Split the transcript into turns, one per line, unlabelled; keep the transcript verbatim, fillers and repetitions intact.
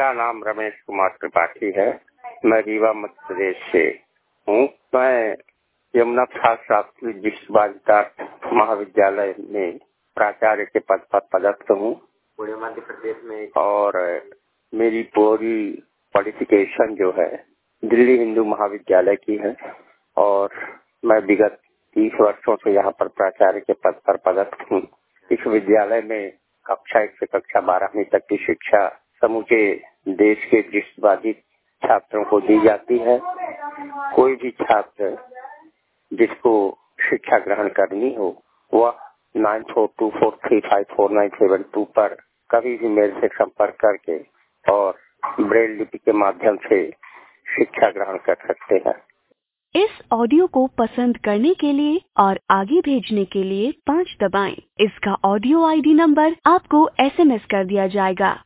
मेरा नाम रमेश कुमार त्रिपाठी है। मैं रीवा मध्य प्रदेश से हूँ। मैं यमुना प्रसाद शास्त्री विश्व बालिका महाविद्यालय में प्राचार्य के पद पर पदस्थ हूँ पूरे मध्य प्रदेश में। और मेरी पूरी क्वालिफिकेशन जो है दिल्ली हिंदू महाविद्यालय की है और मैं विगत तीस वर्षों से यहाँ पर प्राचार्य के पद पर पदस्थ हूँ। इस विद्यालय में कक्षा एक से कक्षा बारहवीं तक की शिक्षा समूचे देश के दृष्टिबाधित छात्रों को दी जाती है। कोई भी छात्र जिसको शिक्षा ग्रहण करनी हो वह nine four two four three five four nine seven two पर कभी भी मेरे से संपर्क करके और ब्रेल लिपि के माध्यम से शिक्षा ग्रहण कर सकते हैं।
इस ऑडियो को पसंद करने के लिए और आगे भेजने के लिए पाँच दबाएं। इसका ऑडियो आईडी नंबर आपको एसएमएस कर दिया जाएगा।